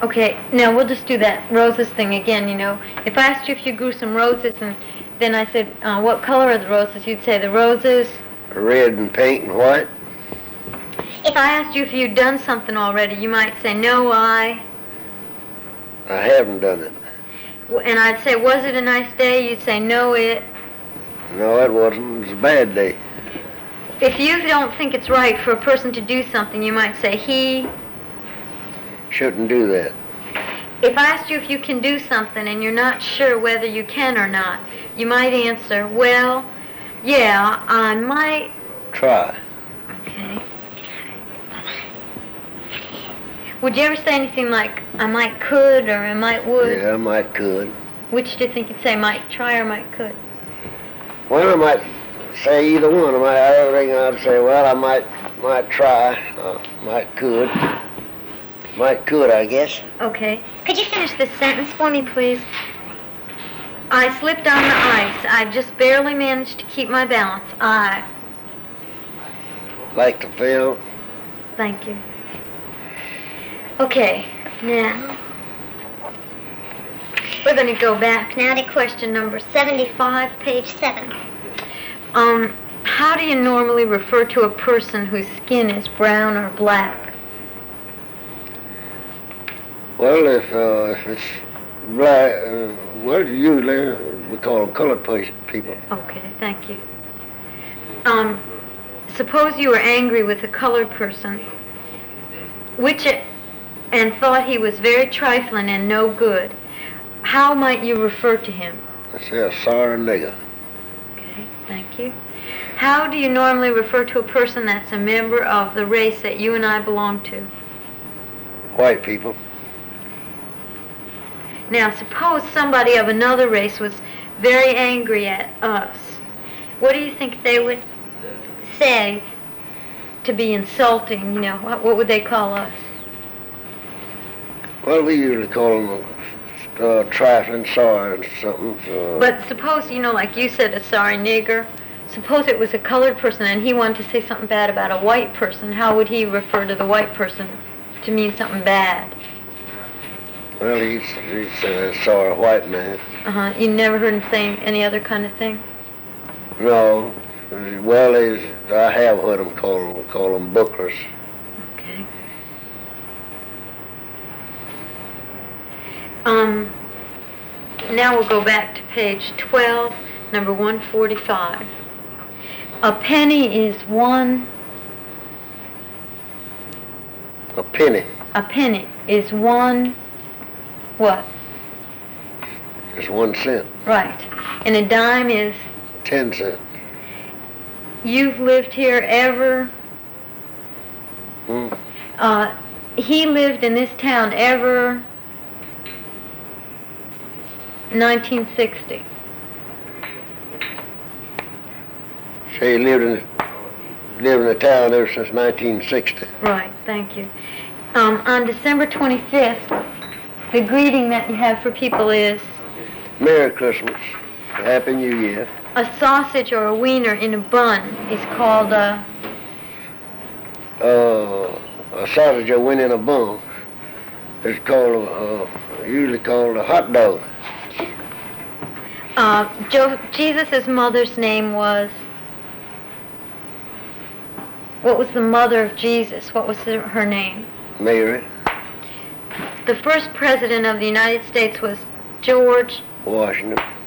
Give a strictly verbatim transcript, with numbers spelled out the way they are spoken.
Okay, now we'll just do that roses thing again, you know. If I asked you if you grew some roses and then I said, uh, what color are the roses? You'd say the roses... red and pink and white. If I asked you if you'd done something already, you might say, no, I... I haven't done it. And I'd say, was it a nice day? You'd say, no, it... No, it wasn't. It was a bad day. If you don't think it's right for a person to do something, you might say, he... shouldn't do that. If I asked you if you can do something and you're not sure whether you can or not, you might answer, well, yeah, I might... Try. Okay. Would you ever say anything like, I might could or I might would? Yeah, I might could. Which do you think you'd say, might try or might could? Well, I might say either one. I might, I reckon I'd say, well, I might might try, uh, might could. Might could, I guess. Okay. Could you finish this sentence for me, please? I slipped on the ice. I just barely managed to keep my balance. I... Like to fail. Thank you. Okay, now... we're going to go back now to question number seventy-five, page seven. Um, how do you normally refer to a person whose skin is brown or black? Well, if, uh, if it's black, uh, well, usually we call them colored people. Okay, thank you. Um, suppose you were angry with a colored person, which it, and thought he was very trifling and no good. How might you refer to him? I say a sorry nigger. Okay, thank you. How do you normally refer to a person that's a member of the race that you and I belong to? White people. Now, suppose somebody of another race was very angry at us. What do you think they would say to be insulting? You know, what, what would they call us? Well, we usually call them uh, trifling, sorry, or something. So. But suppose, you know, like you said, a sorry nigger. Suppose it was a colored person and he wanted to say something bad about a white person. How would he refer to the white person to mean something bad? Well, he's, he's a sorry white man. Uh-huh. You never heard him say any other kind of thing? No. Well, he's, I have heard him call, call them booklers. Okay. Um, now we'll go back to page twelve, number one forty-five. A penny is one... A penny. A penny is one... What? It's one cent. Right. And a dime is? Ten cents. You've lived here ever? Hmm. Uh, he lived in this town ever? nineteen sixty. So he lived in, lived in the town ever since nineteen sixty. Right, thank you. Um, on December twenty-fifth, the greeting that you have for people is? Merry Christmas. Happy New Year. A sausage or a wiener in a bun is called a... Uh, a sausage or wiener in a bun is called, uh, usually called a hot dog. Uh, jo- Jesus' mother's name was... What was the mother of Jesus? What was her, her name? Mary. The first president of the United States was George... Washington.